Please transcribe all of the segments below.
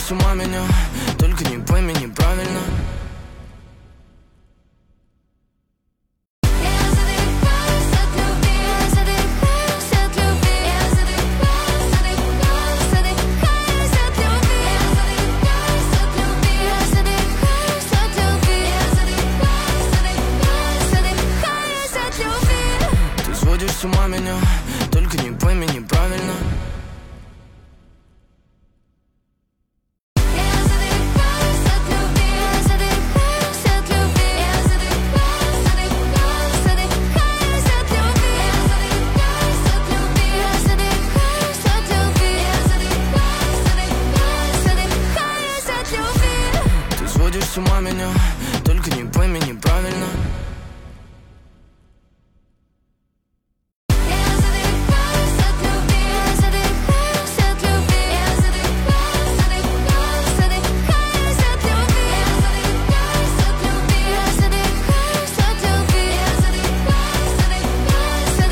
с ума меня, только не пойми неправильно. Ты сводишь с ума меня, только не пойми неправильно. Ты сводишь с ума меня, только не пойми неправильно.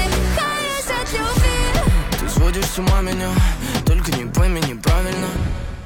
Ты сводишь с ума меня, только не пойми неправильно.